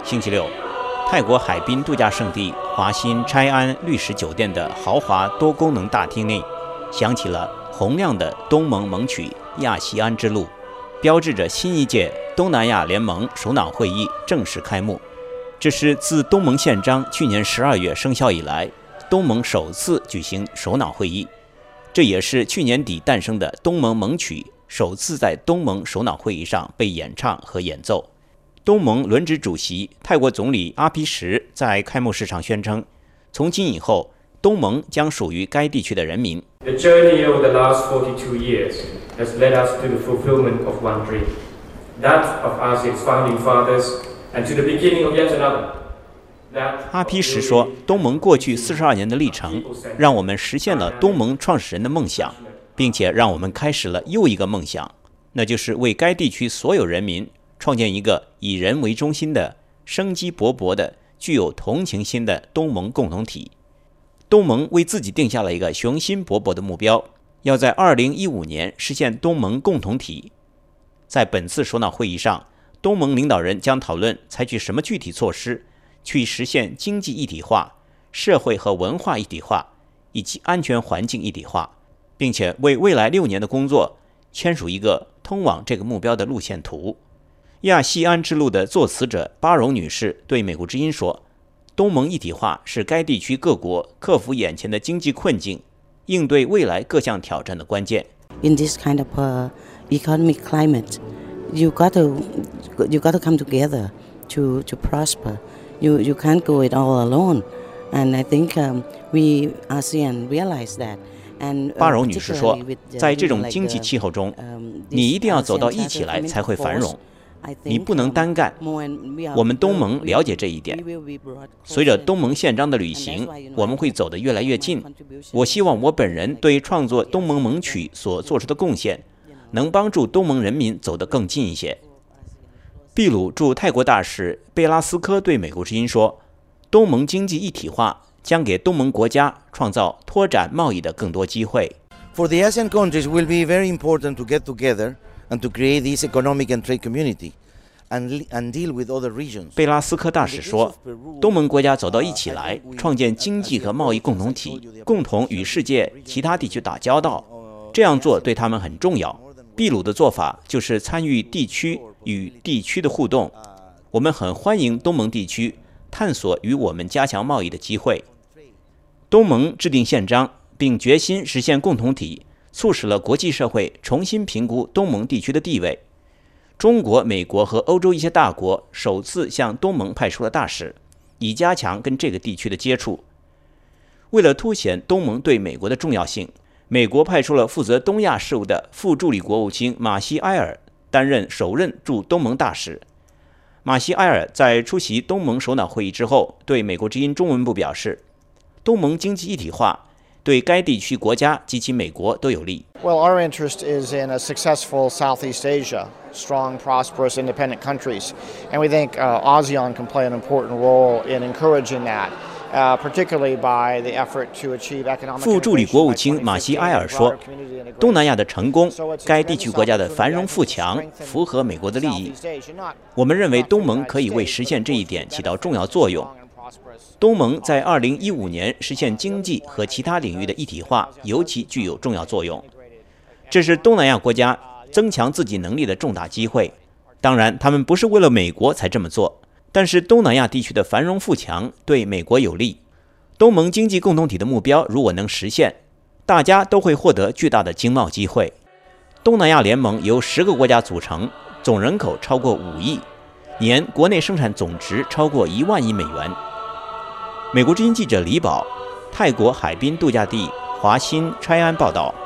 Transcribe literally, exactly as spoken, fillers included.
星期六，泰国海滨度假胜地华欣拆安绿石酒店的豪华多功能大厅内，响起了洪亮的东盟盟曲《亚细安之路》，标志着新一届东南亚联盟首脑会议正式开幕。这是自东盟宪章去年十二月生效以来，东盟首次举行首脑会议。这也是去年底诞生的东盟盟曲首次在东盟首脑会议上被演唱和演奏。东盟轮值主席泰国总理阿皮什在开幕式上宣称，从今以后，东盟将属于该地区的人民。 The journey over the last forty-two years has led us to the fulfillment of one dream, that of ASEAN's founding fathers, and to the beginning of yet another. 阿皮什说，东盟过去四十二年的历程，让我们实现了东盟创始人的梦想，并且让我们开始了又一个梦想，那就是为该地区所有人民创建一个以人为中心的、生机勃勃的、具有同情心的东盟共同体。东盟为自己定下了一个雄心勃勃的目标，要在二零一五年实现东盟共同体。在本次首脑会议上，东盟领导人将讨论采取什么具体措施，去实现经济一体化、社会和文化一体化以及安全环境一体化，并且为未来六年的工作签署一个通往这个目标的路线图。亚细安之路的作词者巴荣女士对美国之音说，东盟一体化是该地区各国克服眼前的经济困境，应对未来各项挑战的关键。 In this kind of uh, economic climate, you got to you got to come together to to prosper. You you can't go it all alone. And I think um, we ASEAN realize that. 巴荣女士说，在这种经济气候中，你一定要走到一起来才会繁荣。你不能单干，我们东盟了解这一点。随着东盟宪章的履行，我们会走得越来越近。我希望我本人对创作东盟盟曲所做出的贡献，能帮助东盟人民走得更近一些。秘鲁驻泰国大使贝拉斯科对美国之音说，东盟经济一体化将给东盟国家创造拓展贸易的更多机会。 For the ASEAN countries, it will be very important to get together and to create this economic and trade community and, and deal with other regions. 贝拉斯科大使说，东盟国家走到一起来，创建经济和贸易共同体，共同与世界其他地区打交道。这样做对他们很重要。秘鲁的做法就是参与地区与地区的互动。我们很欢迎东盟地区探索与我们加强贸易的机会。东盟制定宪章，并决心实现共同体，促使了国际社会重新评估东盟地区的地位。中国、美国和欧洲一些大国首次向东盟派出了大使，以加强跟这个地区的接触。为了凸显东盟对美国的重要性，美国派出了负责东亚事务的副助理国务卿马西埃尔担任首任驻东盟大使。马西埃尔在出席东盟首脑会议之后，对美国之音中文部表示，东盟经济一体化对该地区国家及其美国都有利。 Well, our interest is in a successful Southeast Asia, strong, prosperous, independent countries, and we think uh, ASEAN can play an important role in encouraging that. Uh, particularly by the effort to achieve economic 副助理国务卿马西埃尔说，东南亚的成功，该地区国家的繁荣富强，符合美国的利益。我们认为东盟可以为实现这一点起到重要作用。东盟在二零一五年实现经济和其他领域的一体化，尤其具有重要作用。这是东南亚国家增强自己能力的重大机会。当然，他们不是为了美国才这么做。但是东南亚地区的繁荣富强对美国有利，东盟经济共同体的目标如果能实现，大家都会获得巨大的经贸机会。东南亚联盟由十个国家组成，总人口超过五亿，年国内生产总值超过一万亿美元。美国之音记者李宝，泰国海滨度假地华欣拆安报道。